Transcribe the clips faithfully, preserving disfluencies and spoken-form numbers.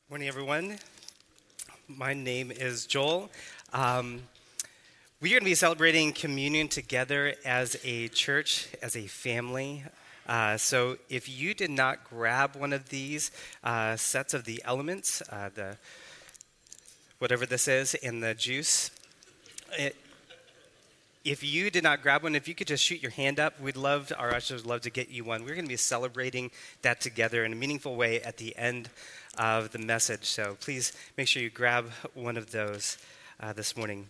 Morning, everyone. My name is Joel. Um, we are going to be celebrating communion together as a church, as a family. Uh, so if you did not grab one of these uh, sets of the elements, uh, the whatever this is, in the juice, it, if you did not grab one, if you could just shoot your hand up, we'd love, our ushers would love to get you one. We're going to be celebrating that together in a meaningful way at the end of the message. So please make sure you grab one of those uh, this morning.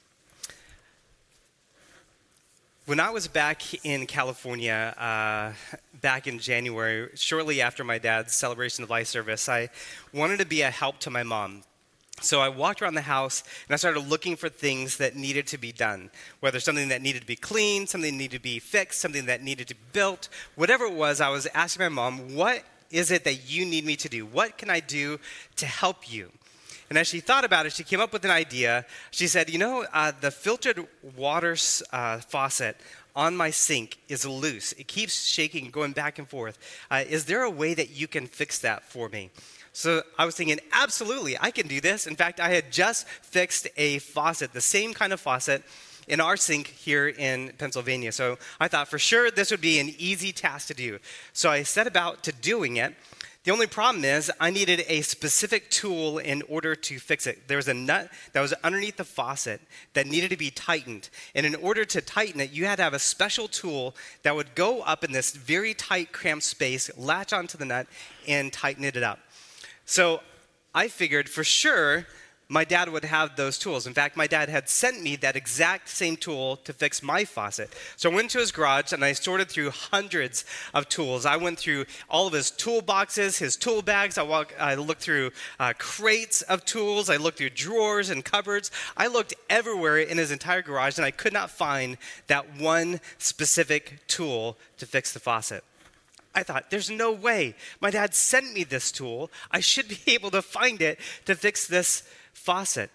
When I was back in California, uh, back in January, shortly after my dad's celebration of life service, I wanted to be a help to my mom. So I walked around the house and I started looking for things that needed to be done, whether something that needed to be cleaned, something that needed to be fixed, something that needed to be built, whatever it was. I was asking my mom, what is it that you need me to do? What can I do to help you? And as she thought about it, she came up with an idea. She said, you know, uh, the filtered water uh, faucet on my sink is loose. It keeps shaking, going back and forth. Uh, is there a way that you can fix that for me? So I was thinking, absolutely, I can do this. In fact, I had just fixed a faucet, the same kind of faucet in our sink here in Pennsylvania. So I thought for sure this would be an easy task to do. So I set about to doing it. The only problem is I needed a specific tool in order to fix it. There was a nut that was underneath the faucet that needed to be tightened. And in order to tighten it, you had to have a special tool that would go up in this very tight, cramped space, latch onto the nut, and tighten it up. So I figured for sure my dad would have those tools. In fact, my dad had sent me that exact same tool to fix my faucet. So I went to his garage and I sorted through hundreds of tools. I went through all of his toolboxes, his tool bags. I, walk, I looked through uh, crates of tools. I looked through drawers and cupboards. I looked everywhere in his entire garage and I could not find that one specific tool to fix the faucet. I thought, there's no way. My dad sent me this tool. I should be able to find it to fix this faucet.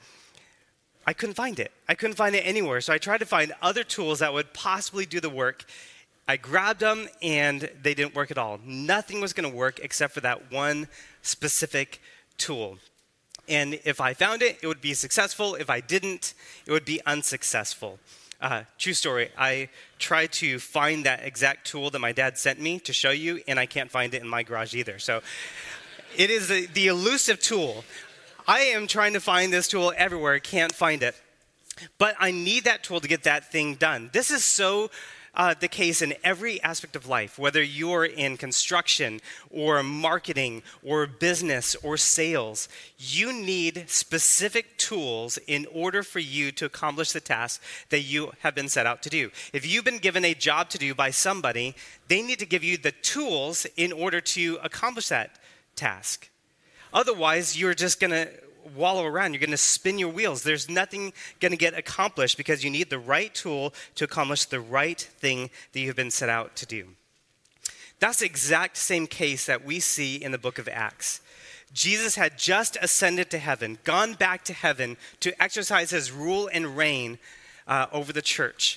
I couldn't find it. I couldn't find it anywhere. So I tried to find other tools that would possibly do the work. I grabbed them and they didn't work at all. Nothing was going to work except for that one specific tool. And if I found it, it would be successful. If I didn't, it would be unsuccessful. Uh, true story, I tried to find that exact tool that my dad sent me to show you, and I can't find it in my garage either. So it is the, the elusive tool. I am trying to find this tool everywhere, can't find it. But I need that tool to get that thing done. This is so uh, the case in every aspect of life, whether you're in construction or marketing or business or sales. You need specific tools in order for you to accomplish the task that you have been set out to do. If you've been given a job to do by somebody, they need to give you the tools in order to accomplish that task. Otherwise, you're just going to wallow around. You're going to spin your wheels. There's nothing going to get accomplished because you need the right tool to accomplish the right thing that you've been set out to do. That's the exact same case that we see in the book of Acts. Jesus had just ascended to heaven, gone back to heaven to exercise his rule and reign uh, over the church.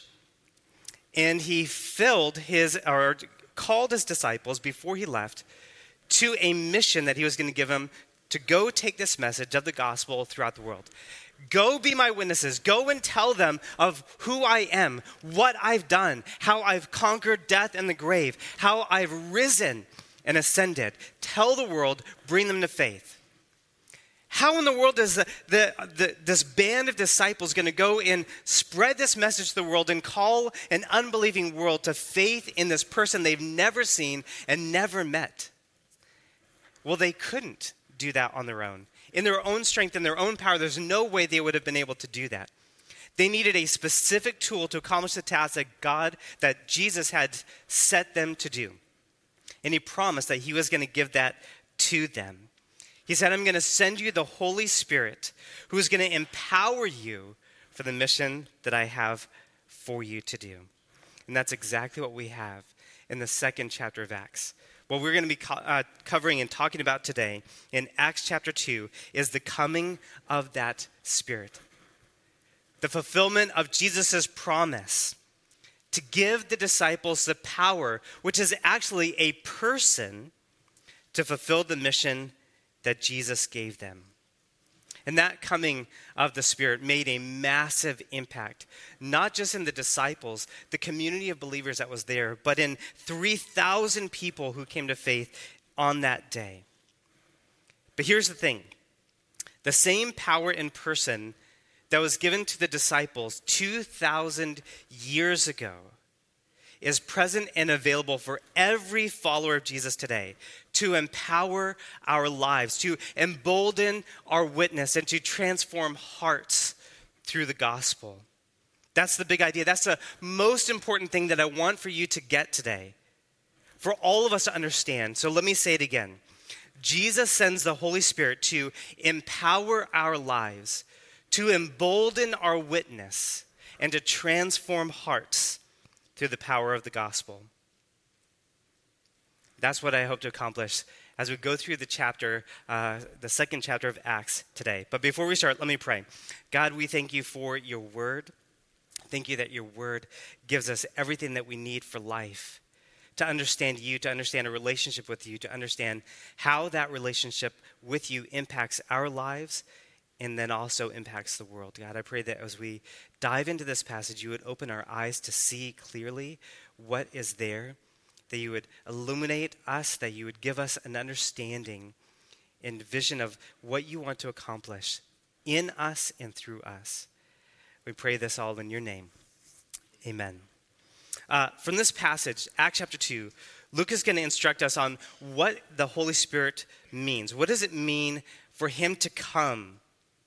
And he filled his, or called his disciples before he left to a mission that he was going to give them to go take this message of the gospel throughout the world. Go be my witnesses. Go and tell them of who I am, what I've done, how I've conquered death and the grave, how I've risen and ascended. Tell the world, bring them to faith. How in the world is the, the, the, this band of disciples going to go and spread this message to the world and call an unbelieving world to faith in this person they've never seen and never met? Well, they couldn't do that on their own. In their own strength, in their own power, there's no way they would have been able to do that. They needed a specific tool to accomplish the task that God, that Jesus had set them to do. And he promised that he was going to give that to them. He said, I'm going to send you the Holy Spirit who is going to empower you for the mission that I have for you to do. And that's exactly what we have in the second chapter of Acts. What we're going to be co- uh, covering and talking about today in Acts chapter two is the coming of that Spirit. The fulfillment of Jesus' promise to give the disciples the power, which is actually a person, to fulfill the mission that Jesus gave them. And that coming of the Spirit made a massive impact, not just in the disciples, the community of believers that was there, but in three thousand people who came to faith on that day. But here's the thing. The same power in person that was given to the disciples two thousand years ago is present and available for every follower of Jesus today to empower our lives, to embolden our witness, and to transform hearts through the gospel. That's the big idea. That's the most important thing that I want for you to get today, for all of us to understand. So let me say it again. Jesus sends the Holy Spirit to empower our lives, to embolden our witness, and to transform hearts through the power of the gospel. That's what I hope to accomplish as we go through the chapter, uh, the second chapter of Acts today. But before we start, let me pray. God, we thank you for your word. Thank you that your word gives us everything that we need for life, to understand you, to understand a relationship with you, to understand how that relationship with you impacts our lives and then also impacts the world. God, I pray that as we dive into this passage, you would open our eyes to see clearly what is there, that you would illuminate us, that you would give us an understanding and vision of what you want to accomplish in us and through us. We pray this all in your name. Amen. Uh, from this passage, Acts chapter two, Luke is going to instruct us on what the Holy Spirit means. What does it mean for him to come?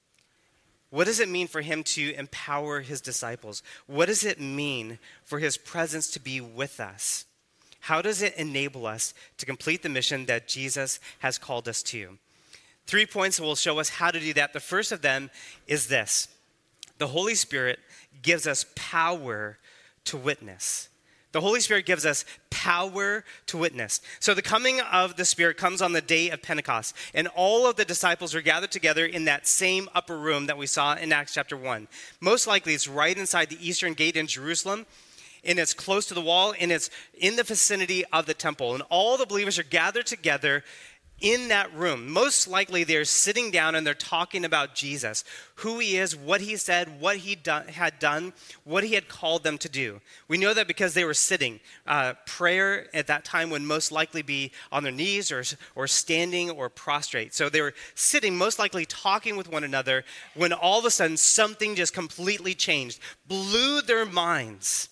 What does it mean for him to empower his disciples? What does it mean for his presence to be with us? How does it enable us to complete the mission that Jesus has called us to? Three points will show us how to do that. The first of them is this. The Holy Spirit gives us power to witness. The Holy Spirit gives us power to witness. So the coming of the Spirit comes on the day of Pentecost, and all of the disciples are gathered together in that same upper room that we saw in Acts chapter one. Most likely it's right inside the eastern gate in Jerusalem, and it's close to the wall, and it's in the vicinity of the temple. And all the believers are gathered together in that room. Most likely they're sitting down and they're talking about Jesus, who he is, what he said, what he do- had done, what he had called them to do. We know that because they were sitting. Uh, prayer at that time would most likely be on their knees or, or standing or prostrate. So they were sitting, most likely talking with one another, when all of a sudden something just completely changed, blew their minds.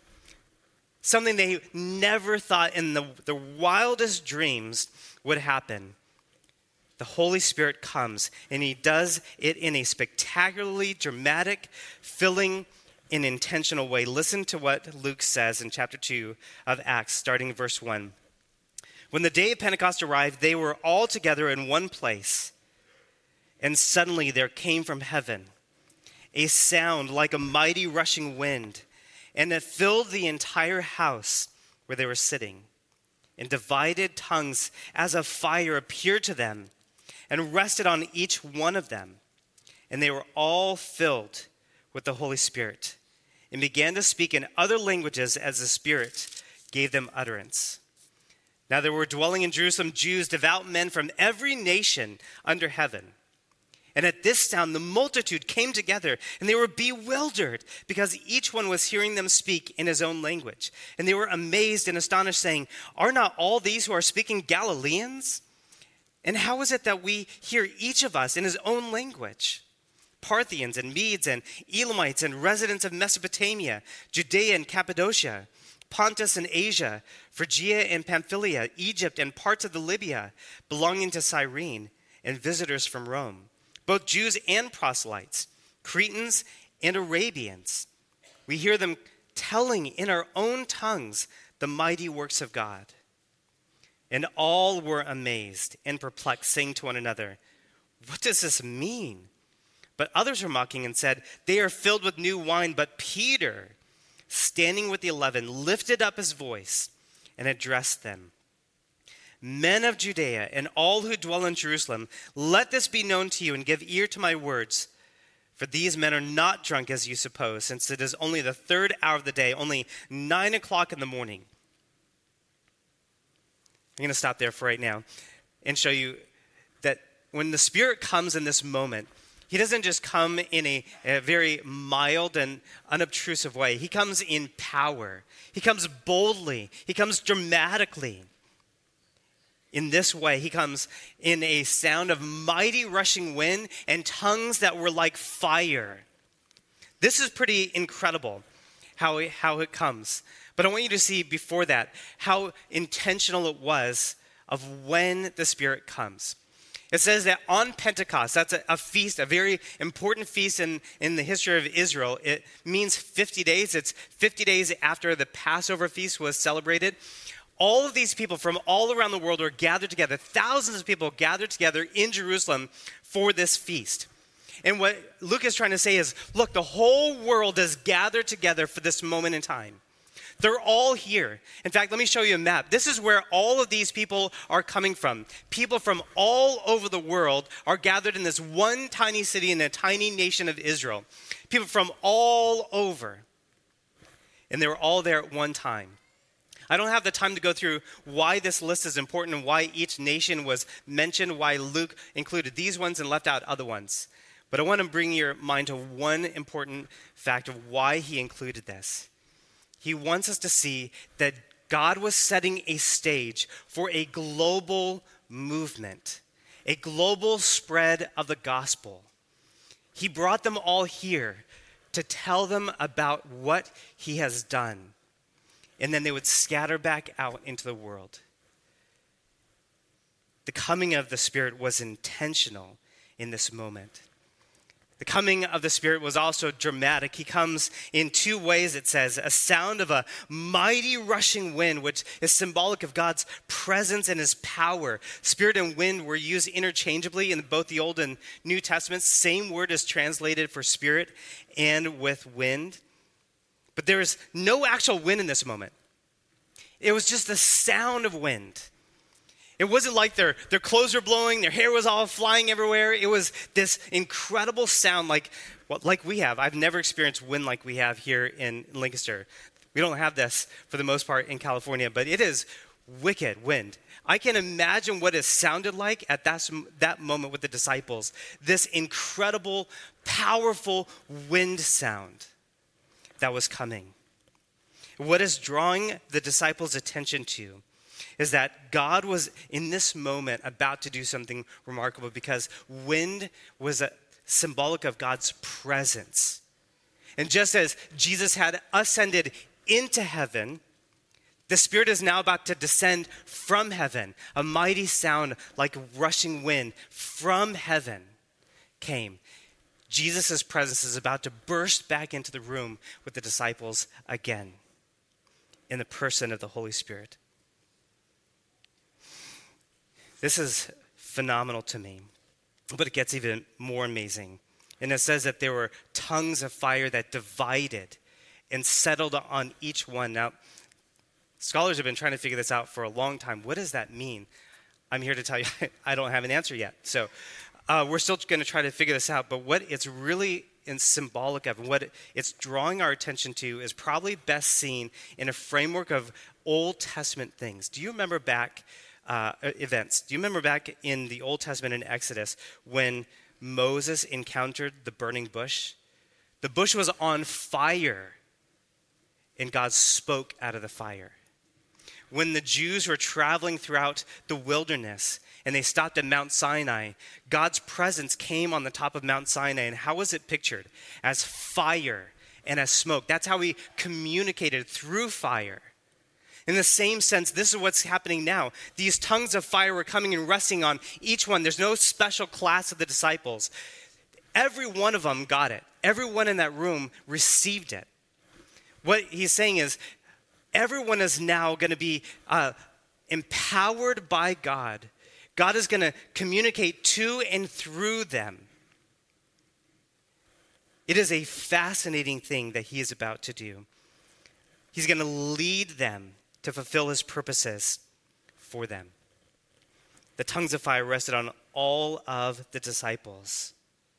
Something they never thought in the, the wildest dreams would happen. The Holy Spirit comes, and he does it in a spectacularly dramatic, filling, and intentional way. Listen to what Luke says in chapter two of Acts, starting in verse one. When the day of Pentecost arrived, they were all together in one place, and suddenly there came from heaven a sound like a mighty rushing wind, and it filled the entire house where they were sitting. And divided tongues as of fire appeared to them and rested on each one of them. And they were all filled with the Holy Spirit and began to speak in other languages as the Spirit gave them utterance. Now there were dwelling in Jerusalem Jews, devout men from every nation under heaven. And at this sound, the multitude came together, and they were bewildered because each one was hearing them speak in his own language. And they were amazed and astonished, saying, "Are not all these who are speaking Galileans? And how is it that we hear each of us in his own language? Parthians and Medes and Elamites and residents of Mesopotamia, Judea and Cappadocia, Pontus and Asia, Phrygia and Pamphylia, Egypt and parts of the Libya belonging to Cyrene, and visitors from Rome, both Jews and proselytes, Cretans and Arabians. We hear them telling in our own tongues the mighty works of God." And all were amazed and perplexed, saying to one another, "What does this mean?" But others were mocking and said, "They are filled with new wine." But Peter, standing with the eleven, lifted up his voice and addressed them. "Men of Judea and all who dwell in Jerusalem, let this be known to you, and give ear to my words. For these men are not drunk as you suppose, since it is only the third hour of the day, only nine o'clock in the morning." I'm going to stop there for right now and show you that when the Spirit comes in this moment, he doesn't just come in a, a very mild and unobtrusive way. He comes in power. He comes boldly. He comes dramatically. In this way, he comes in a sound of mighty rushing wind and tongues that were like fire. This is pretty incredible how it, how it comes. But I want you to see before that how intentional it was of when the Spirit comes. It says that on Pentecost, that's a, a feast, a very important feast in, in the history of Israel. It means fifty days. It's fifty days after the Passover feast was celebrated. All of these people from all around the world were gathered together. Thousands of people gathered together in Jerusalem for this feast. And what Luke is trying to say is, look, the whole world is gathered together for this moment in time. They're all here. In fact, let me show you a map. This is where all of these people are coming from. People from all over the world are gathered in this one tiny city in a tiny nation of Israel. People from all over. And they were all there at one time. I don't have the time to go through why this list is important and why each nation was mentioned, why Luke included these ones and left out other ones. But I want to bring your mind to one important fact of why he included this. He wants us to see that God was setting a stage for a global movement, a global spread of the gospel. He brought them all here to tell them about what he has done. And then they would scatter back out into the world. The coming of the Spirit was intentional in this moment. The coming of the Spirit was also dramatic. He comes in two ways, it says. A sound of a mighty rushing wind, which is symbolic of God's presence and his power. Spirit and wind were used interchangeably in both the Old and New Testaments. Same word is translated for spirit and with wind. But there is no actual wind in this moment. It was just the sound of wind. It wasn't like their, their clothes were blowing, their hair was all flying everywhere. It was this incredible sound like, well, like we have. I've never experienced wind like we have here in Lancaster. We don't have this for the most part in California, but it is wicked wind. I can imagine what it sounded like at that, that moment with the disciples. This incredible, powerful wind sound that was coming. What is drawing the disciples' attention to is that God was in this moment about to do something remarkable because wind was a symbolic of God's presence. And just as Jesus had ascended into heaven, the Spirit is now about to descend from heaven. A mighty sound like rushing wind from heaven came. Jesus' presence is about to burst back into the room with the disciples again in the person of the Holy Spirit. This is phenomenal to me, but it gets even more amazing. And it says that there were tongues of fire that divided and settled on each one. Now, scholars have been trying to figure this out for a long time. What does that mean? I'm here to tell you, I don't have an answer yet. So uh, we're still going to try to figure this out. But what it's really in symbolic of and what it's drawing our attention to is probably best seen in a framework of Old Testament things. Do you remember back uh, events? Do you remember back in the Old Testament in Exodus when Moses encountered the burning bush? The bush was on fire, and God spoke out of the fire. When the Jews were traveling throughout the wilderness and they stopped at Mount Sinai, God's presence came on the top of Mount Sinai. And how was it pictured? As fire and as smoke. That's how he communicated, through fire. In the same sense, this is what's happening now. These tongues of fire were coming and resting on each one. There's no special class of the disciples. Every one of them got it. Everyone in that room received it. What he's saying is, everyone is now going to be uh, empowered by God. God is going to communicate to and through them. It is a fascinating thing that he is about to do. He's going to lead them to fulfill his purposes for them. The tongues of fire rested on all of the disciples.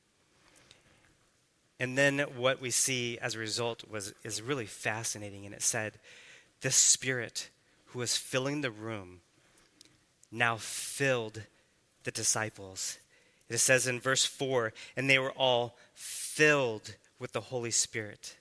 And then what we see as a result was is really fascinating. And it said, the Spirit who was filling the room now filled the disciples. It says in verse four, and they were all filled with the Holy Spirit.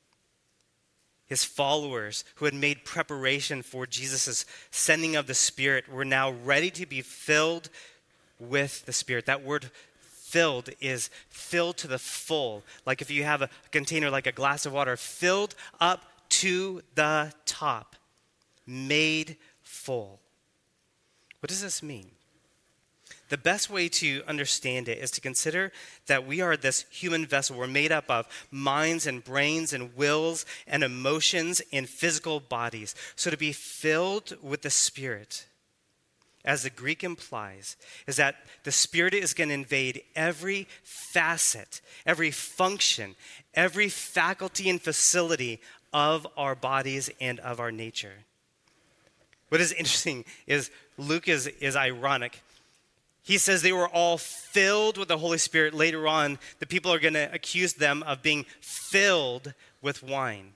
His followers who had made preparation for Jesus' sending of the Spirit were now ready to be filled with the Spirit. That word filled is filled to the full. Like if you have a container like a glass of water, filled up to the top, made full. What does this mean? The best way to understand it is to consider that we are this human vessel. We're made up of minds and brains and wills and emotions and physical bodies. So to be filled with the Spirit, as the Greek implies, is that the Spirit is going to invade every facet, every function, every faculty and facility of our bodies and of our nature. What is interesting is Luke is, is ironic. He says they were all filled with the Holy Spirit. Later on, the people are going to accuse them of being filled with wine.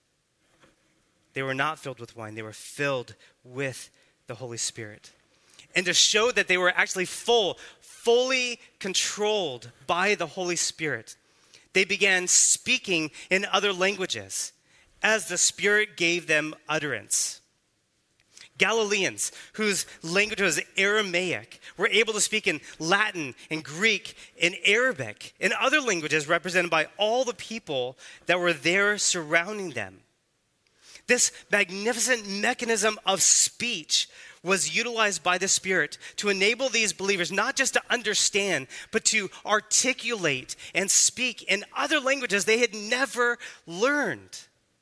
They were not filled with wine. They were filled with the Holy Spirit. And to show that they were actually full, fully controlled by the Holy Spirit, they began speaking in other languages as the Spirit gave them utterance. Galileans, whose language was Aramaic, were able to speak in Latin and Greek and Arabic and other languages represented by all the people that were there surrounding them. This magnificent mechanism of speech was utilized by the Spirit to enable these believers not just to understand, but to articulate and speak in other languages they had never learned.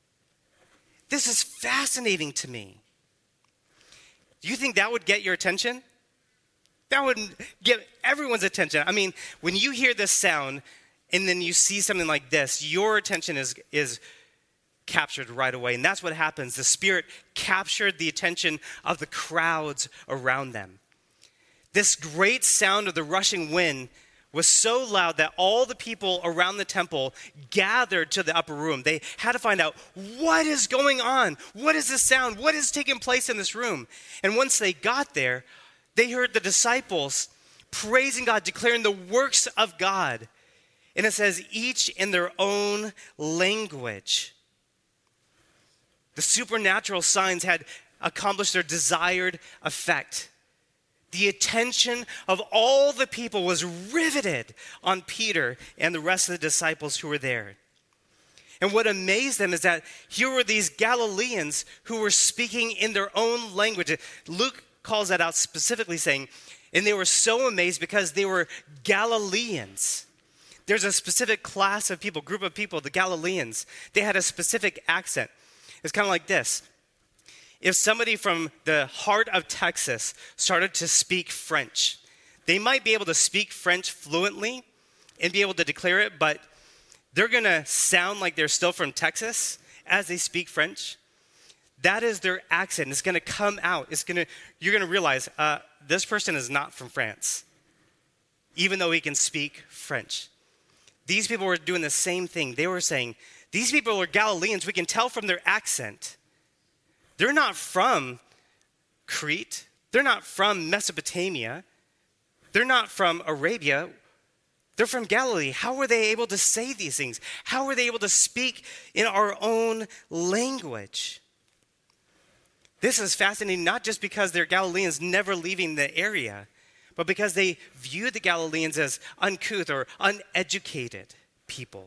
This is fascinating to me. Do you think that would get your attention? That would get everyone's attention. I mean, when you hear this sound and then you see something like this, your attention is, is captured right away. And that's what happens. The Spirit captured the attention of the crowds around them. This great sound of the rushing wind was so loud that all the people around the temple gathered to the upper room. They had to find out, what is going on? What is this sound? What is taking place in this room? And once they got there, they heard the disciples praising God, declaring the works of God. And it says, each in their own language. The supernatural signs had accomplished their desired effect. The attention of all the people was riveted on Peter and the rest of the disciples who were there. And what amazed them is that here were these Galileans who were speaking in their own language. Luke calls that out specifically, saying, and they were so amazed because they were Galileans. There's a specific class of people, group of people, the Galileans. They had a specific accent. It's kind of like this. If somebody from the heart of Texas started to speak French, they might be able to speak French fluently and be able to declare it, but they're going to sound like they're still from Texas as they speak French. That is their accent. It's going to come out. It's going to, you're going to realize uh, this person is not from France, even though he can speak French. These people were doing the same thing. They were saying, these people are Galileans. We can tell from their accent. They're not from Crete. They're not from Mesopotamia. They're not from Arabia. They're from Galilee. How were they able to say these things? How were they able to speak in our own language? This is fascinating, not just because they're Galileans never leaving the area, but because they viewed the Galileans as uncouth or uneducated people.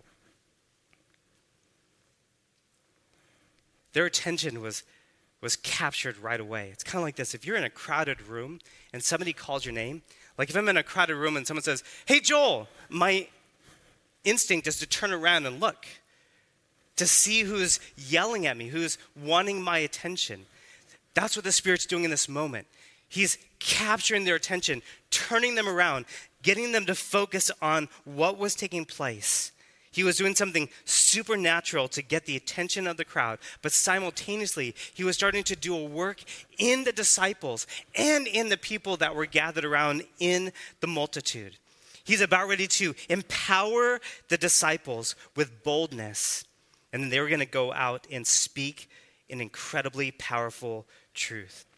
Their attention was was captured right away. It's kind of like this. If you're in a crowded room and somebody calls your name, like if I'm in a crowded room and someone says, hey, Joel, my instinct is to turn around and look, to see who's yelling at me, who's wanting my attention. That's what the Spirit's doing in this moment. He's capturing their attention, turning them around, getting them to focus on what was taking place. He was doing something supernatural to get the attention of the crowd, but simultaneously, he was starting to do a work in the disciples and in the people that were gathered around in the multitude. He's about ready to empower the disciples with boldness, and then they were going to go out and speak an incredibly powerful truth.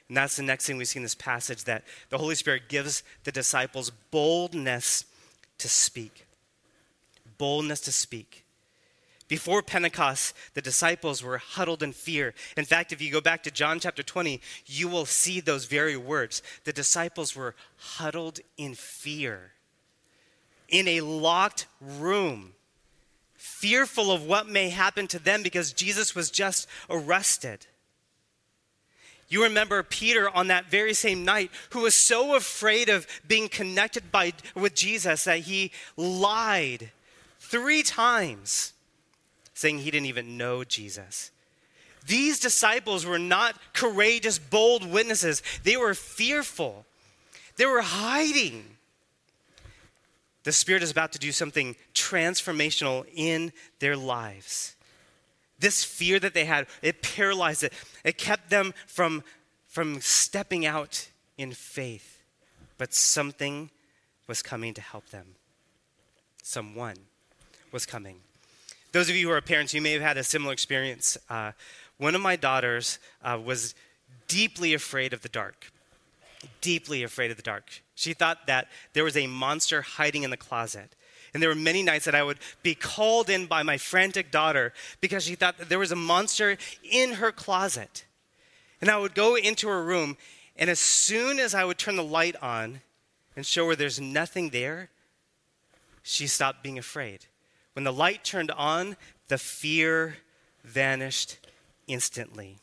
And that's the next thing we see in this passage, that the Holy Spirit gives the disciples boldness to speak. Boldness to speak. Before Pentecost, the disciples were huddled in fear. In fact, if you go back to John chapter twenty, you will see those very words. The disciples were huddled in fear, in a locked room, fearful of what may happen to them because Jesus was just arrested. You remember Peter on that very same night, who was so afraid of being connected by, with Jesus that he lied three times, saying he didn't even know Jesus. These disciples were not courageous, bold witnesses. They were fearful. They were hiding. The Spirit is about to do something transformational in their lives. This fear that they had, it paralyzed it. It kept them from, from stepping out in faith. But something was coming to help them. Someone was coming. Those of you who are parents, you may have had a similar experience. Uh, one of my daughters uh, was deeply afraid of the dark. Deeply afraid of the dark. She thought that there was a monster hiding in the closet. And there were many nights that I would be called in by my frantic daughter because she thought that there was a monster in her closet. And I would go into her room, and as soon as I would turn the light on and show her there's nothing there, she stopped being afraid. When the light turned on, the fear vanished instantly.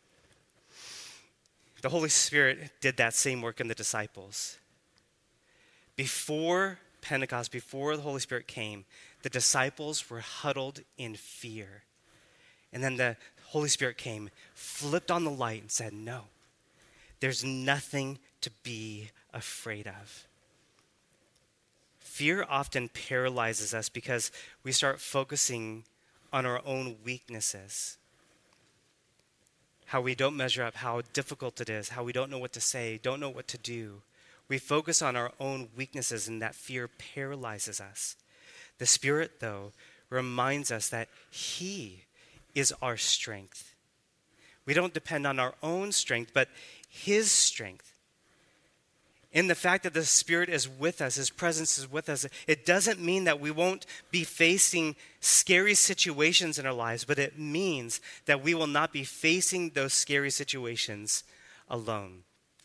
The Holy Spirit did that same work in the disciples. Before Pentecost, before the Holy Spirit came, the disciples were huddled in fear. And then the Holy Spirit came, flipped on the light, and said, no, there's nothing to be afraid of. Fear often paralyzes us because we start focusing on our own weaknesses. How we don't measure up, how difficult it is, how we don't know what to say, don't know what to do. We focus on our own weaknesses, and that fear paralyzes us. The Spirit, though, reminds us that He is our strength. We don't depend on our own strength, but His strength. In the fact that the Spirit is with us, His presence is with us, it doesn't mean that we won't be facing scary situations in our lives, but it means that we will not be facing those scary situations alone.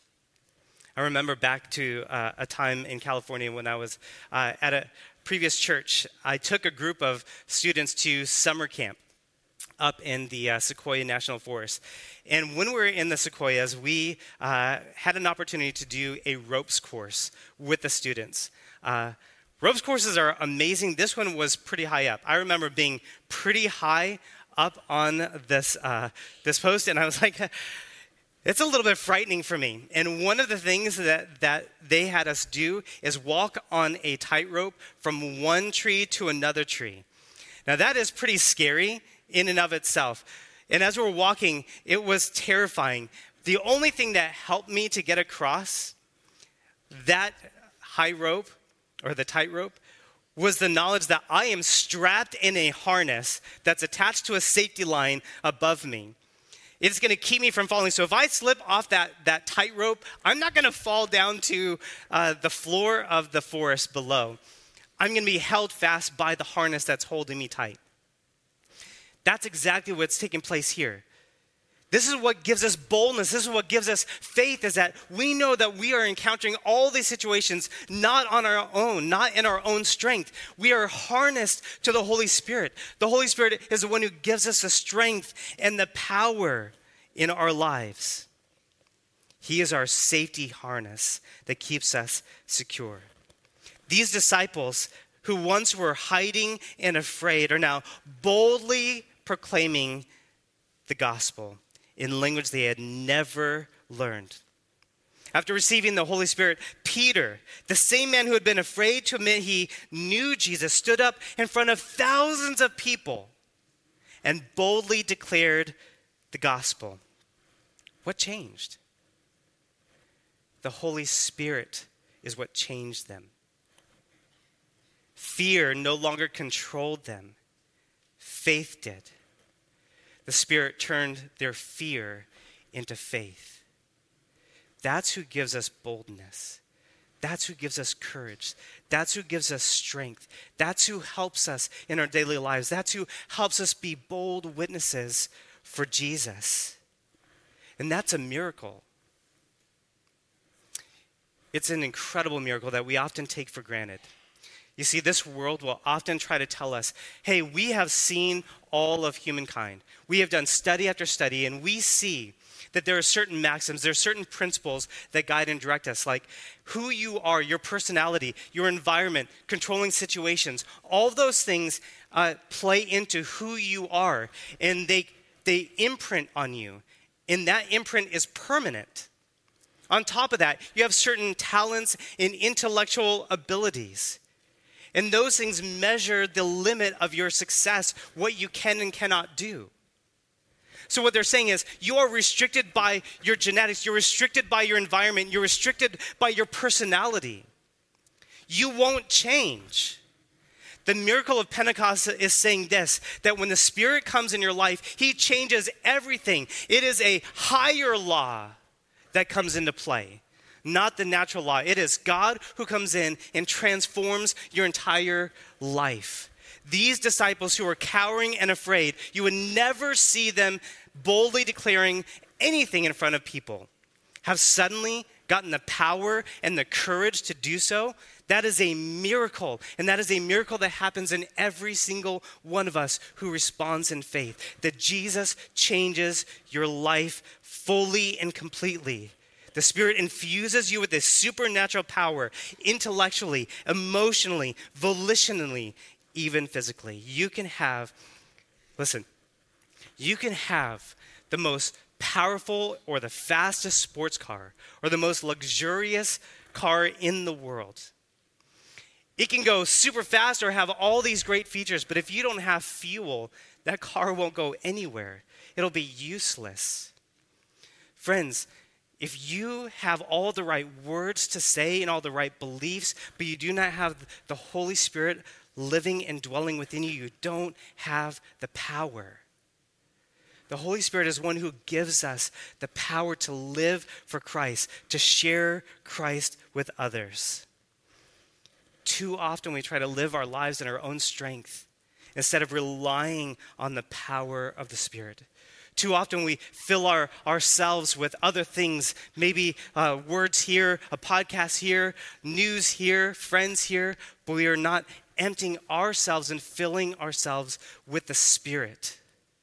I remember back to uh, a time in California when I was uh, at a previous church. I took a group of students to summer camp up in the uh, Sequoia National Forest. And when we were in the Sequoias, we uh, had an opportunity to do a ropes course with the students. Uh, ropes courses are amazing. This one was pretty high up. I remember being pretty high up on this uh, this post, and I was like, it's a little bit frightening for me. And one of the things that, that they had us do is walk on a tightrope from one tree to another tree. Now, that is pretty scary in and of itself. And as we were walking, it was terrifying. The only thing that helped me to get across that high rope, or the tightrope, was the knowledge that I am strapped in a harness that's attached to a safety line above me. It's going to keep me from falling. So if I slip off that, that tightrope, I'm not going to fall down to uh, the floor of the forest below. I'm going to be held fast by the harness that's holding me tight. That's exactly what's taking place here. This is what gives us boldness. This is what gives us faith, is that we know that we are encountering all these situations not on our own, not in our own strength. We are harnessed to the Holy Spirit. The Holy Spirit is the one who gives us the strength and the power in our lives. He is our safety harness that keeps us secure. These disciples, who once were hiding and afraid, are now boldly proclaiming the gospel in language they had never learned. After receiving the Holy Spirit, Peter, the same man who had been afraid to admit he knew Jesus, stood up in front of thousands of people and boldly declared the gospel. What changed? The Holy Spirit is what changed them. Fear no longer controlled them. Faith did. The Spirit turned their fear into faith. That's who gives us boldness. That's who gives us courage. That's who gives us strength. That's who helps us in our daily lives. That's who helps us be bold witnesses for Jesus. And that's a miracle. It's an incredible miracle that we often take for granted. You see, this world will often try to tell us, hey, we have seen all of humankind. We have done study after study, and we see that there are certain maxims, there are certain principles that guide and direct us, like who you are, your personality, your environment, controlling situations. All of those things uh, play into who you are, and they they imprint on you, and that imprint is permanent. On top of that, you have certain talents and intellectual abilities. And those things measure the limit of your success, what you can and cannot do. So what they're saying is, you are restricted by your genetics, you're restricted by your environment, you're restricted by your personality. You won't change. The miracle of Pentecost is saying this, that when the Spirit comes in your life, he changes everything. It is a higher law that comes into play, not the natural law. It is God who comes in and transforms your entire life. These disciples who are cowering and afraid, you would never see them boldly declaring anything in front of people, have suddenly gotten the power and the courage to do so. That is a miracle, and that is a miracle that happens in every single one of us who responds in faith, that Jesus changes your life fully and completely. The Spirit infuses you with this supernatural power, intellectually, emotionally, volitionally, even physically. You can have, listen, you can have the most powerful or the fastest sports car or the most luxurious car in the world. It can go super fast or have all these great features, but if you don't have fuel, that car won't go anywhere. It'll be useless. Friends, if you have all the right words to say and all the right beliefs, but you do not have the Holy Spirit living and dwelling within you, you don't have the power. The Holy Spirit is one who gives us the power to live for Christ, to share Christ with others. Too often we try to live our lives in our own strength instead of relying on the power of the Spirit. Too often we fill our, ourselves with other things, maybe uh, words here, a podcast here, news here, friends here, but we are not emptying ourselves and filling ourselves with the Spirit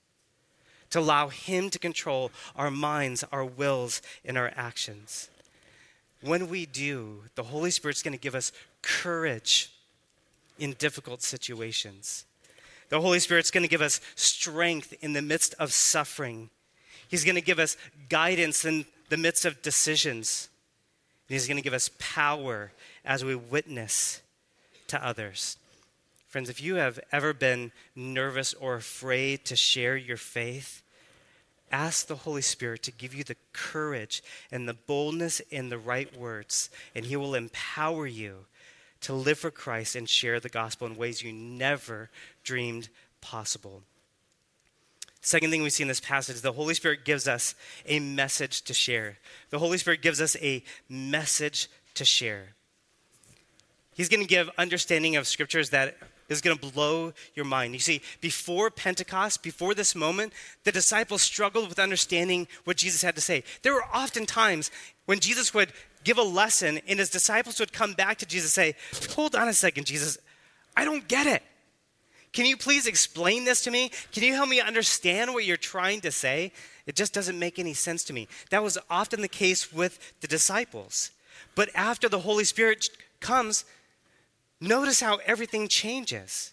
to allow him to control our minds, our wills, and our actions. When we do, the Holy Spirit's going to give us courage in difficult situations. The Holy Spirit's going to give us strength in the midst of suffering. He's going to give us guidance in the midst of decisions. And he's going to give us power as we witness to others. Friends, if you have ever been nervous or afraid to share your faith, ask the Holy Spirit to give you the courage and the boldness in the right words, and he will empower you to live for Christ and share the gospel in ways you never dreamed possible. Second thing we see in this passage is the Holy Spirit gives us a message to share. The Holy Spirit gives us a message to share. He's going to give understanding of scriptures that is going to blow your mind. You see, before Pentecost, before this moment, the disciples struggled with understanding what Jesus had to say. There were often times when Jesus would give a lesson and his disciples would come back to Jesus and say, hold on a second, Jesus, I don't get it. Can you please explain this to me? Can you help me understand what you're trying to say? It just doesn't make any sense to me. That was often the case with the disciples. But after the Holy Spirit comes, notice how everything changes.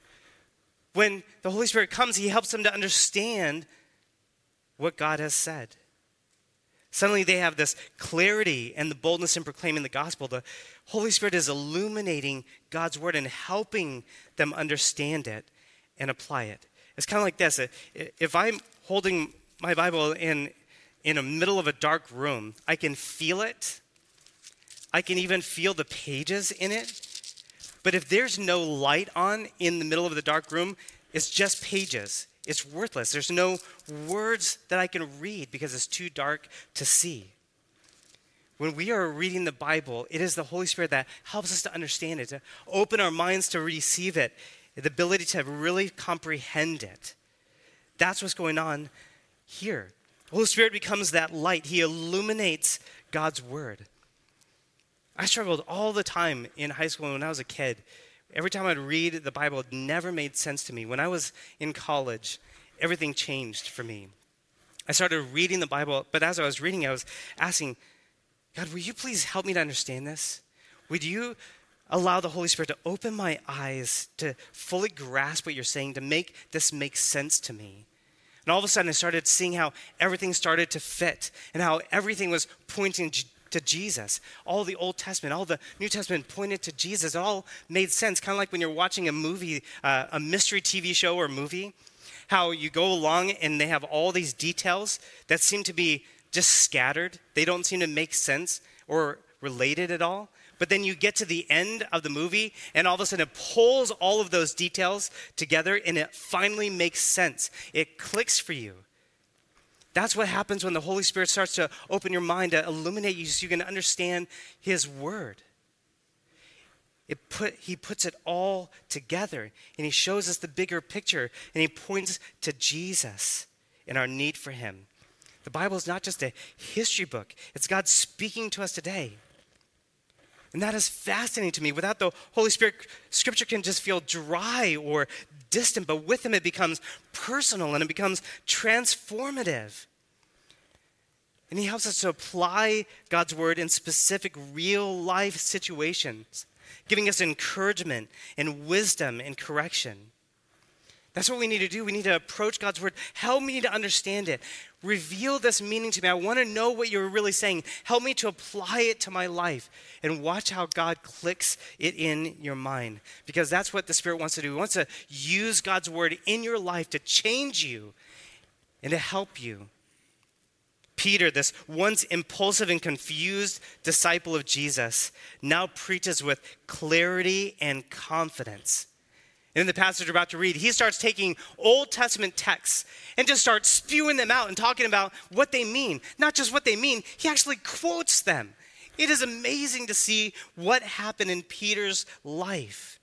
When the Holy Spirit comes, he helps them to understand what God has said. Suddenly they have this clarity and the boldness in proclaiming the gospel. The Holy Spirit is illuminating God's word and helping them understand it and apply it. It's kind of like this. If I'm holding my Bible in, in the middle of a dark room, I can feel it. I can even feel the pages in it. But if there's no light on in the middle of the dark room, it's just pages. It's worthless. There's no words that I can read because it's too dark to see. when we are reading the Bible, it is the Holy Spirit that helps us to understand it, to open our minds to receive it, the ability to really comprehend it. That's what's going on here. The Holy Spirit becomes that light. He illuminates God's word. I struggled all the time in high school and when I was a kid. Every time I'd read the Bible, it never made sense to me. When I was in college, everything changed for me. I started reading the Bible, but as I was reading, I was asking, God, will you please help me to understand this? Would you allow the Holy Spirit to open my eyes to fully grasp what you're saying, to make this make sense to me? And all of a sudden, I started seeing how everything started to fit and how everything was pointing to Jesus. All the Old Testament, all the New Testament pointed to Jesus. It all made sense, kind of like when you're watching a movie, uh, a mystery T V show or movie, how you go along and they have all these details that seem to be just scattered. They don't seem to make sense or related at all. But then you get to the end of the movie, and all of a sudden it pulls all of those details together, and it finally makes sense. It clicks for you. That's what happens when the Holy Spirit starts to open your mind, to illuminate you so you can understand his word. It put, he puts it all together, and he shows us the bigger picture, and he points to Jesus and our need for him. The Bible is not just a history book. It's God speaking to us today. And that is fascinating to me. Without the Holy Spirit, Scripture can just feel dry or distant, but with him it becomes personal and it becomes transformative. And he helps us to apply God's word in specific real-life situations, giving us encouragement and wisdom and correction. That's what we need to do. We need to approach God's word. Help me to understand it. Reveal this meaning to me. I want to know what you're really saying. Help me to apply it to my life and watch how God clicks it in your mind, because that's what the Spirit wants to do. He wants to use God's word in your life to change you and to help you. Peter, this once impulsive and confused disciple of Jesus, now preaches with clarity and confidence. In the passage we're about to read, he starts taking Old Testament texts and just starts spewing them out and talking about what they mean. Not just what they mean, he actually quotes them. It is amazing to see what happened in Peter's life.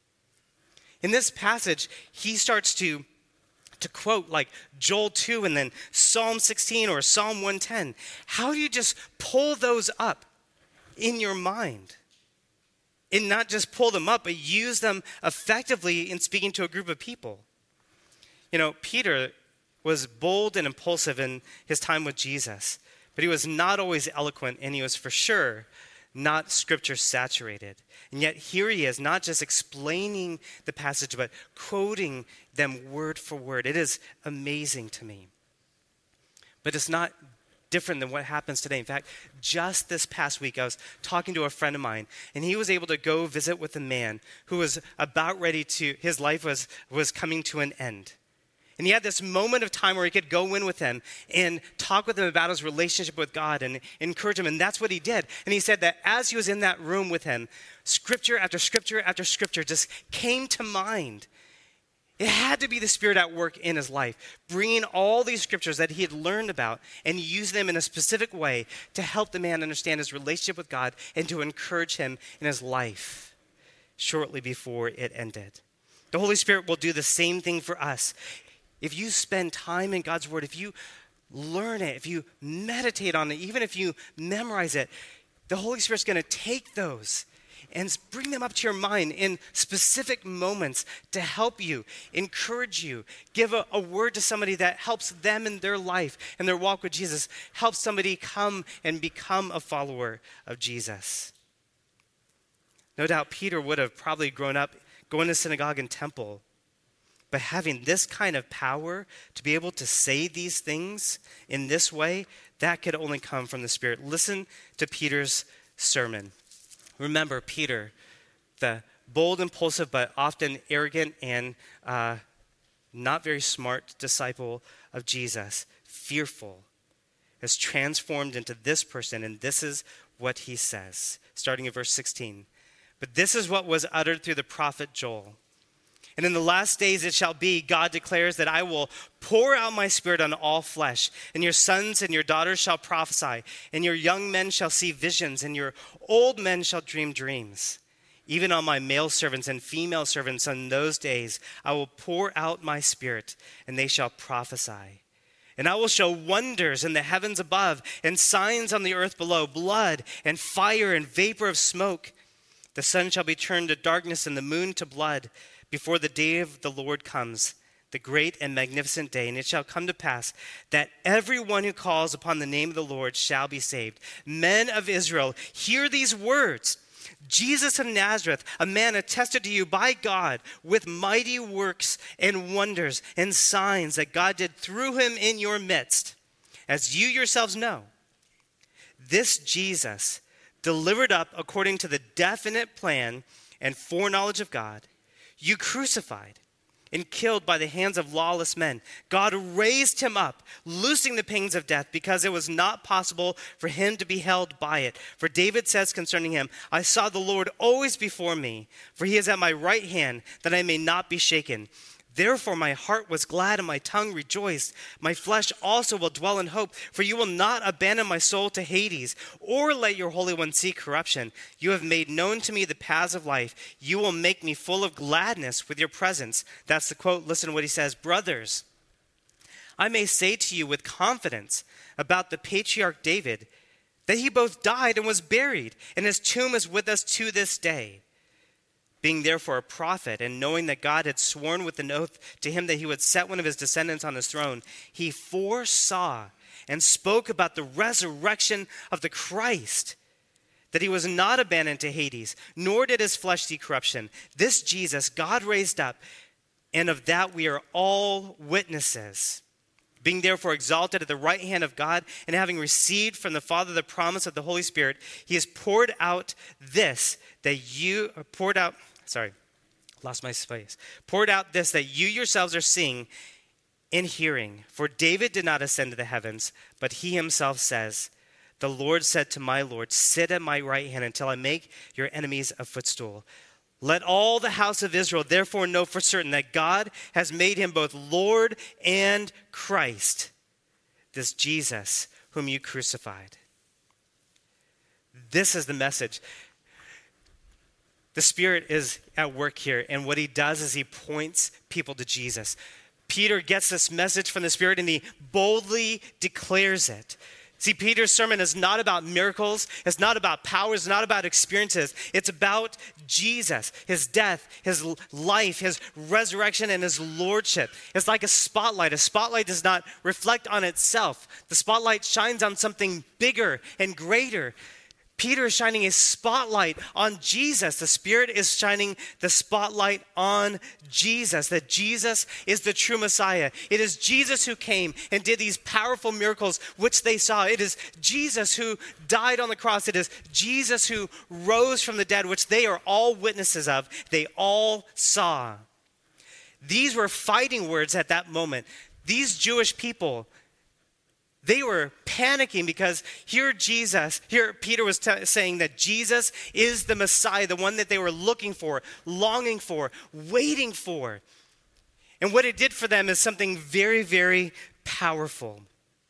In this passage, he starts to, to quote like Joel two and then Psalm sixteen or Psalm one ten. How do you just pull those up in your mind? And not just pull them up, but use them effectively in speaking to a group of people. You know, Peter was bold and impulsive in his time with Jesus, but he was not always eloquent, and he was for sure not scripture saturated. And yet here he is, not just explaining the passage, but quoting them word for word. It is amazing to me. But it's not different than what happens today. In fact, just this past week, I was talking to a friend of mine, and he was able to go visit with a man who was about ready to, his life was, was coming to an end. And he had this moment of time where he could go in with him and talk with him about his relationship with God and encourage him, and that's what he did. And he said that as he was in that room with him, scripture after scripture after scripture just came to mind. It had to be the Spirit at work in his life, bringing all these scriptures that he had learned about and use them in a specific way to help the man understand his relationship with God and to encourage him in his life shortly before it ended. The Holy Spirit will do the same thing for us. If you spend time in God's word, if you learn it, if you meditate on it, even if you memorize it, the Holy Spirit's going to take those and bring them up to your mind in specific moments to help you, encourage you, give a, a word to somebody that helps them in their life and their walk with Jesus, help somebody come and become a follower of Jesus. No doubt Peter would have probably grown up going to synagogue and temple, but having this kind of power to be able to say these things in this way, that could only come from the Spirit. Listen to Peter's sermon. Remember, Peter, the bold, impulsive, but often arrogant and uh, not very smart disciple of Jesus, fearful, is transformed into this person, and this is what he says, starting at verse sixteen. But this is what was uttered through the prophet Joel. And in the last days it shall be, God declares, that I will pour out my spirit on all flesh, and your sons and your daughters shall prophesy, and your young men shall see visions, and your old men shall dream dreams. Even on my male servants and female servants in those days I will pour out my spirit, and they shall prophesy. And I will show wonders in the heavens above, and signs on the earth below, blood and fire and vapor of smoke. The sun shall be turned to darkness and the moon to blood, before the day of the Lord comes, the great and magnificent day. And it shall come to pass that everyone who calls upon the name of the Lord shall be saved. Men of Israel, hear these words. Jesus of Nazareth, a man attested to you by God with mighty works and wonders and signs that God did through him in your midst, as you yourselves know. This Jesus, delivered up according to the definite plan and foreknowledge of God, you crucified and killed by the hands of lawless men. God raised him up, loosing the pangs of death, because it was not possible for him to be held by it. For David says concerning him, I saw the Lord always before me, for he is at my right hand, that I may not be shaken. Therefore my heart was glad and my tongue rejoiced. My flesh also will dwell in hope, for you will not abandon my soul to Hades, or let your Holy One see corruption. You have made known to me the paths of life. You will make me full of gladness with your presence. That's the quote. Listen to what he says. Brothers, I may say to you with confidence about the patriarch David, that he both died and was buried, and his tomb is with us to this day. Being therefore a prophet, and knowing that God had sworn with an oath to him that he would set one of his descendants on his throne, he foresaw and spoke about the resurrection of the Christ, that he was not abandoned to Hades, nor did his flesh see corruption. This Jesus God raised up, and of that we are all witnesses. Being therefore exalted at the right hand of God, and having received from the Father the promise of the Holy Spirit, he has poured out this, that you, poured out, sorry, lost my space, poured out this that you yourselves are seeing and hearing. For David did not ascend to the heavens, but he himself says, the Lord said to my Lord, sit at my right hand until I make your enemies a footstool. Let all the house of Israel therefore know for certain that God has made him both Lord and Christ, this Jesus whom you crucified. This is the message. The Spirit is at work here, and what he does is he points people to Jesus. Peter gets this message from the Spirit, and he boldly declares it. See, Peter's sermon is not about miracles. It's not about powers. It's not about experiences. It's about Jesus, his death, his life, his resurrection, and his lordship. It's like a spotlight. A spotlight does not reflect on itself. The spotlight shines on something bigger and greater. Peter is shining a spotlight on Jesus. The Spirit is shining the spotlight on Jesus, that Jesus is the true Messiah. It is Jesus who came and did these powerful miracles which they saw. It is Jesus who died on the cross. It is Jesus who rose from the dead, which they are all witnesses of. They all saw. These were fighting words at that moment. These Jewish people, they were panicking because here Jesus, here Peter was t- saying that Jesus is the Messiah, the one that they were looking for, longing for, waiting for. And what it did for them is something very, very powerful.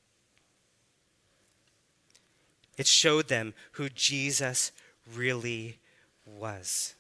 It showed them who Jesus really was.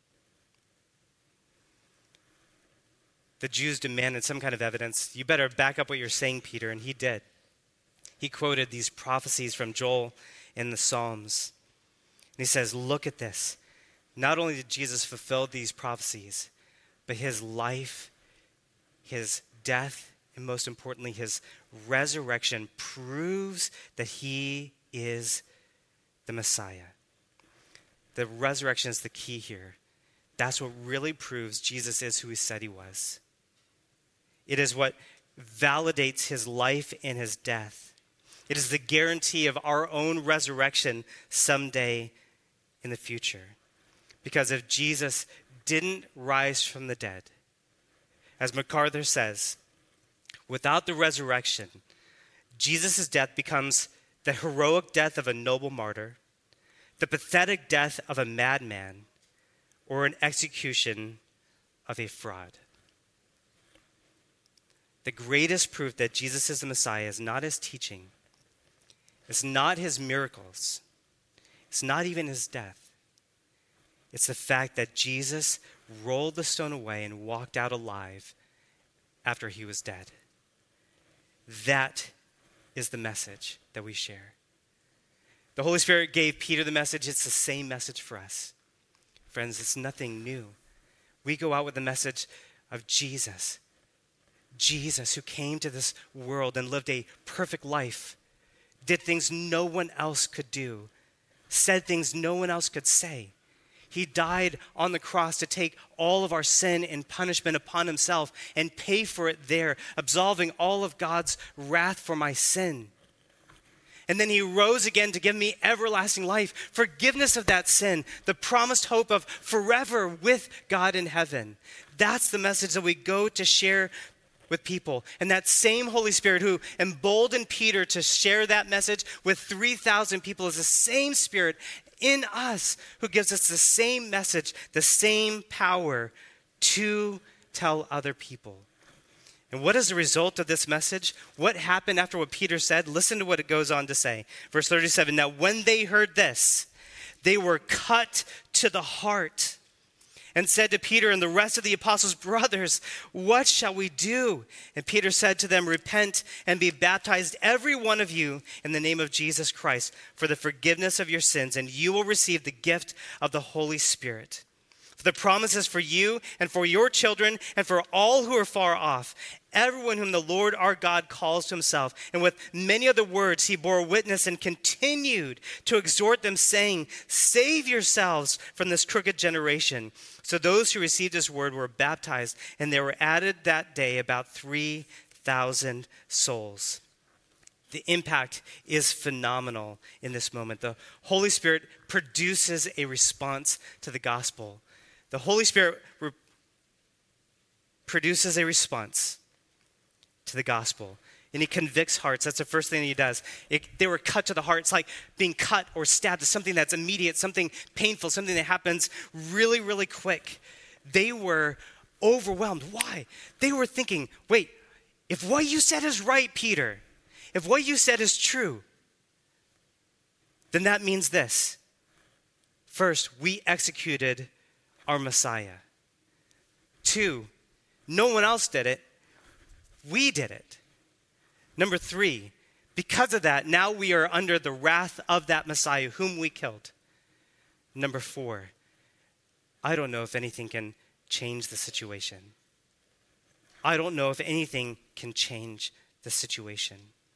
The Jews demanded some kind of evidence. You better back up what you're saying, Peter, and he did. He quoted these prophecies from Joel in the Psalms. And he says, look at this. Not only did Jesus fulfill these prophecies, but his life, his death, and most importantly, his resurrection proves that he is the Messiah. The resurrection is the key here. That's what really proves Jesus is who he said he was. It is what validates his life and his death. It is the guarantee of our own resurrection someday in the future. Because if Jesus didn't rise from the dead, as MacArthur says, without the resurrection, Jesus' death becomes the heroic death of a noble martyr, the pathetic death of a madman, or an execution of a fraud. The greatest proof that Jesus is the Messiah is not his teaching. It's not his miracles. It's not even his death. It's the fact that Jesus rolled the stone away and walked out alive after he was dead. That is the message that we share. The Holy Spirit gave Peter the message. It's the same message for us. Friends, it's nothing new. We go out with the message of Jesus. Jesus, who came to this world and lived a perfect life, did things no one else could do, said things no one else could say. He died on the cross to take all of our sin and punishment upon himself and pay for it there, absolving all of God's wrath for my sin. And then he rose again to give me everlasting life, forgiveness of that sin, the promised hope of forever with God in heaven. That's the message that we go to share with people. And that same Holy Spirit who emboldened Peter to share that message with three thousand people is the same Spirit in us who gives us the same message, the same power to tell other people. And what is the result of this message? What happened after what Peter said? Listen to what it goes on to say. Verse thirty-seven, now when they heard this, they were cut to the heart and said to Peter and the rest of the apostles, brothers, what shall we do? And Peter said to them, repent and be baptized, every one of you, in the name of Jesus Christ, for the forgiveness of your sins, and you will receive the gift of the Holy Spirit. For the promise is for you and for your children and for all who are far off, everyone whom the Lord our God calls to himself. And with many other words he bore witness and continued to exhort them, saying, save yourselves from this crooked generation. So those who received his word were baptized, and there were added that day about three thousand souls. The impact is phenomenal in this moment. The Holy Spirit produces a response to the gospel. The Holy Spirit re- produces a response to the gospel, and he convicts hearts. That's the first thing he does. It, they were cut to the heart. It's like being cut or stabbed. It's something that's immediate, something painful, something that happens really, really quick. They were overwhelmed. Why? They were thinking, wait, if what you said is right, Peter, if what you said is true, then that means this. First, we executed our Messiah. Two, no one else did it. We did it. Number three, because of that, now we are under the wrath of that Messiah whom we killed. Number four, I don't know if anything can change the situation. I don't know if anything can change the situation.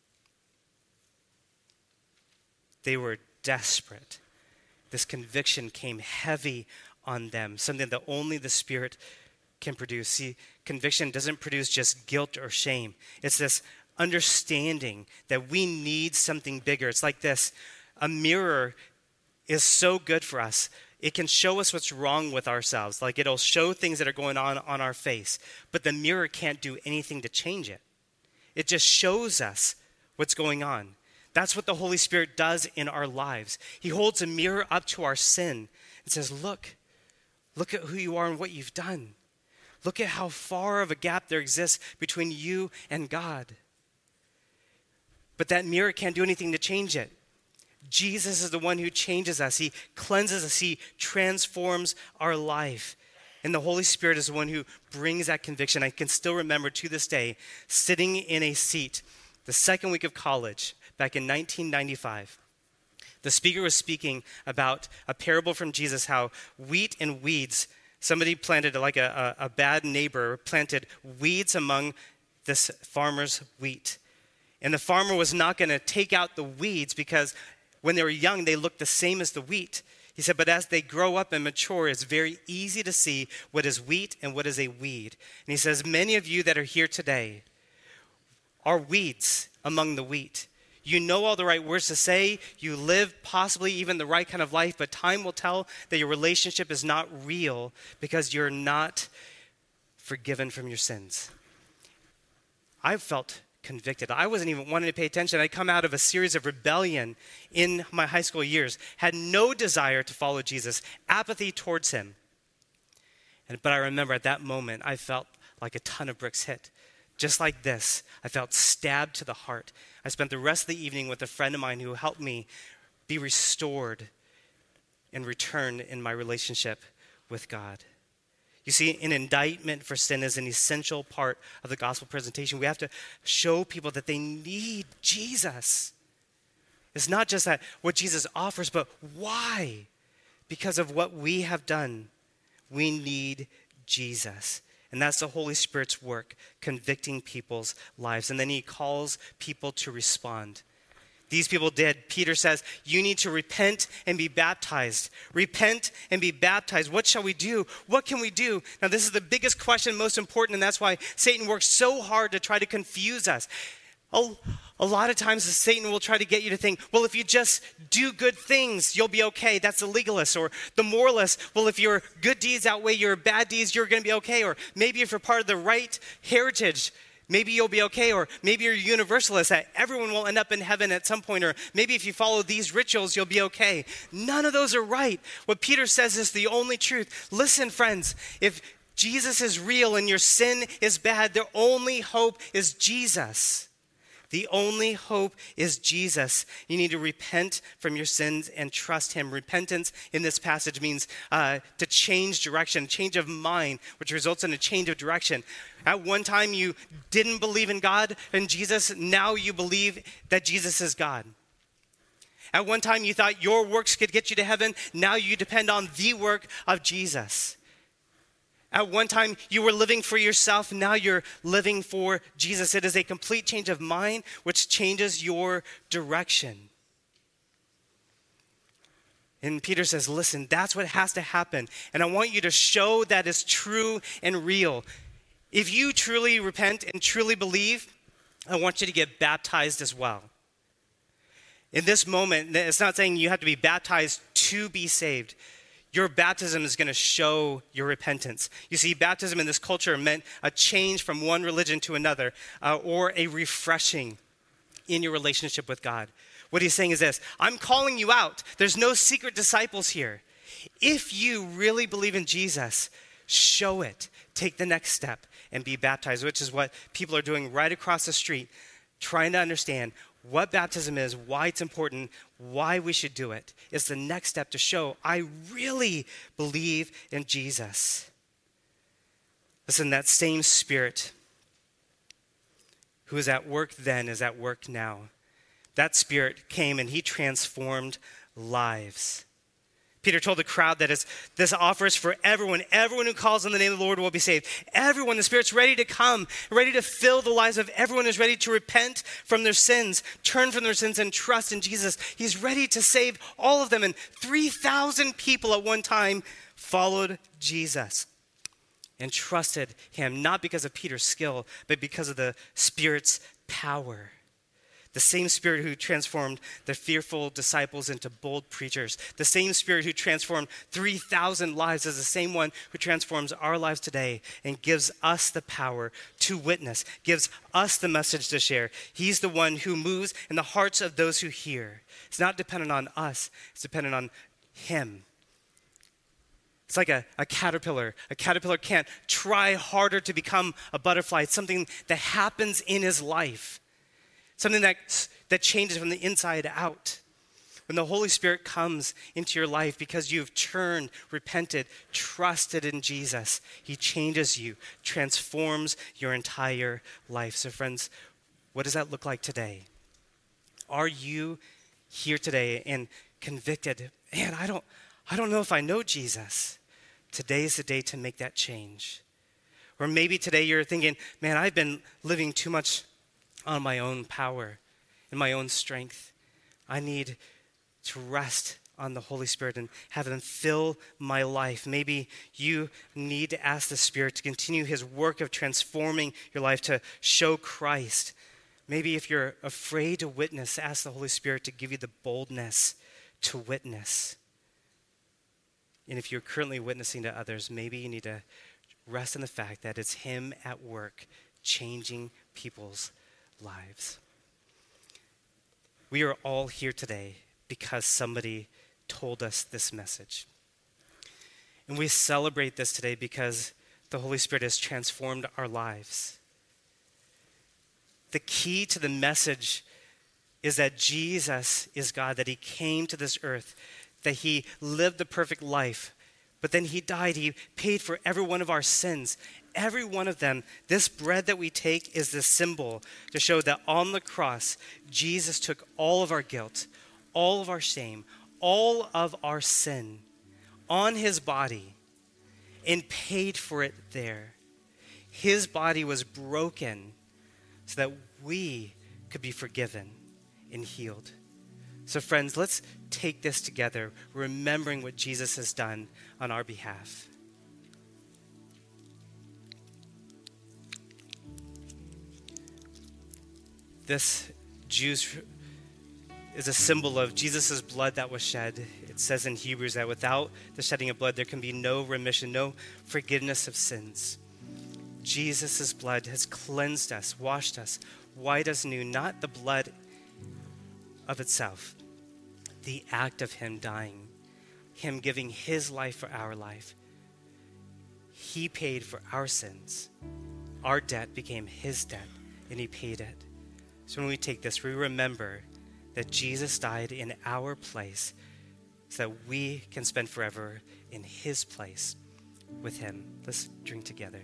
They were desperate. This conviction came heavy on them, something that only the Spirit can produce. See, conviction doesn't produce just guilt or shame. It's this understanding that we need something bigger. It's like this. A mirror is so good for us. It can show us what's wrong with ourselves. Like it'll show things that are going on on our face. But the mirror can't do anything to change it. It just shows us what's going on. That's what the Holy Spirit does in our lives. He holds a mirror up to our sin and says, look, look at who you are and what you've done. Look at how far of a gap there exists between you and God. But that mirror can't do anything to change it. Jesus is the one who changes us. He cleanses us. He transforms our life. And the Holy Spirit is the one who brings that conviction. I can still remember to this day sitting in a seat the second week of college back in nineteen ninety-five. The speaker was speaking about a parable from Jesus, how wheat and weeds, somebody planted, like a, a, a bad neighbor planted weeds among this farmer's wheat. And the farmer was not going to take out the weeds because when they were young, they looked the same as the wheat. He said, but as they grow up and mature, it's very easy to see what is wheat and what is a weed. And he says, many of you that are here today are weeds among the wheat. You know all the right words to say. You live possibly even the right kind of life, but time will tell that your relationship is not real because you're not forgiven from your sins. I've felt convicted. I wasn't even wanting to pay attention. I come out of a series of rebellion in my high school years, had no desire to follow Jesus, apathy towards him. And, but I remember at that moment, I felt like a ton of bricks hit. Just like this, I felt stabbed to the heart. I spent the rest of the evening with a friend of mine who helped me be restored and return in my relationship with God. You see, an indictment for sin is an essential part of the gospel presentation. We have to show people that they need Jesus. It's not just that what Jesus offers, but why? Because of what we have done, we need Jesus. And that's the Holy Spirit's work, convicting people's lives. And then he calls people to respond. These people did. Peter says, you need to repent and be baptized. Repent and be baptized. What shall we do? What can we do? Now, this is the biggest question, most important, and that's why Satan works so hard to try to confuse us. A, a lot of times, Satan will try to get you to think, well, if you just do good things, you'll be okay. That's the legalist. Or the moralist, well, if your good deeds outweigh your bad deeds, you're going to be okay. Or maybe if you're part of the right heritage, maybe you'll be okay. Or maybe you're a universalist, that everyone will end up in heaven at some point. Or maybe if you follow these rituals, you'll be okay. None of those are right. What Peter says is the only truth. Listen, friends, if Jesus is real and your sin is bad, the only hope is Jesus. The only hope is Jesus. You need to repent from your sins and trust him. Repentance in this passage means uh, to change direction, change of mind, which results in a change of direction. At one time, you didn't believe in God and Jesus. Now you believe that Jesus is God. At one time, you thought your works could get you to heaven. Now you depend on the work of Jesus. At one time, you were living for yourself. Now you're living for Jesus. It is a complete change of mind, which changes your direction. And Peter says, listen, that's what has to happen. And I want you to show that is true and real. If you truly repent and truly believe, I want you to get baptized as well. In this moment, it's not saying you have to be baptized to be saved. Your baptism is going to show your repentance. You see, baptism in this culture meant a change from one religion to another, uh, or a refreshing in your relationship with God. What he's saying is this: I'm calling you out. There's no secret disciples here. If you really believe in Jesus, show it. Take the next step and be baptized, which is what people are doing right across the street, trying to understand what baptism is, why it's important, why we should do it. It's the next step to show I really believe in Jesus. Listen, that same Spirit who is at work then is at work now. That Spirit came and he transformed lives. Peter told the crowd that is, this offers for everyone. Everyone who calls on the name of the Lord will be saved. Everyone, the Spirit's ready to come, ready to fill the lives of everyone who's ready to repent from their sins, turn from their sins, and trust in Jesus. He's ready to save all of them. And three thousand people at one time followed Jesus and trusted him, not because of Peter's skill, but because of the Spirit's power. The same Spirit who transformed the fearful disciples into bold preachers, the same Spirit who transformed three thousand lives is the same one who transforms our lives today and gives us the power to witness, gives us the message to share. He's the one who moves in the hearts of those who hear. It's not dependent on us, it's dependent on him. It's like a, a caterpillar. A caterpillar can't try harder to become a butterfly. It's something that happens in his life. Something that, that changes from the inside out. When the Holy Spirit comes into your life because you've turned, repented, trusted in Jesus, he changes you, transforms your entire life. So friends, what does that look like today? Are you here today and convicted? Man, I don't, I don't know if I know Jesus. Today is the day to make that change. Or maybe today you're thinking, man, I've been living too much on my own power and my own strength. I need to rest on the Holy Spirit and have him fill my life. Maybe you need to ask the Spirit to continue his work of transforming your life to show Christ. Maybe if you're afraid to witness, ask the Holy Spirit to give you the boldness to witness. And if you're currently witnessing to others, maybe you need to rest in the fact that it's him at work changing people's lives. We are all here today because somebody told us this message. And we celebrate this today because the Holy Spirit has transformed our lives. The key to the message is that Jesus is God, that he came to this earth, that he lived the perfect life, but then he died. He paid for every one of our sins, every one of them. This bread that we take is the symbol to show that on the cross, Jesus took all of our guilt, all of our shame, all of our sin on his body and paid for it there. His body was broken so that we could be forgiven and healed. So friends, let's take this together, remembering what Jesus has done on our behalf. This juice is a symbol of Jesus' blood that was shed. It says in Hebrews that without the shedding of blood, there can be no remission, no forgiveness of sins. Jesus' blood has cleansed us, washed us, white as new, not the blood of itself, the act of him dying, him giving his life for our life. He paid for our sins. Our debt became his debt, and he paid it. So when we take this, we remember that Jesus died in our place so that we can spend forever in his place with him. Let's drink together.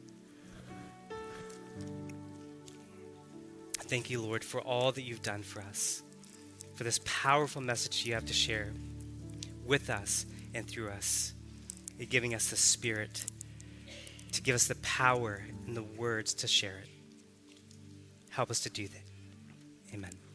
Thank you, Lord, for all that you've done for us, for this powerful message you have to share with us and through us. You're giving us the Spirit to give us the power and the words to share it. Help us to do that. Amen.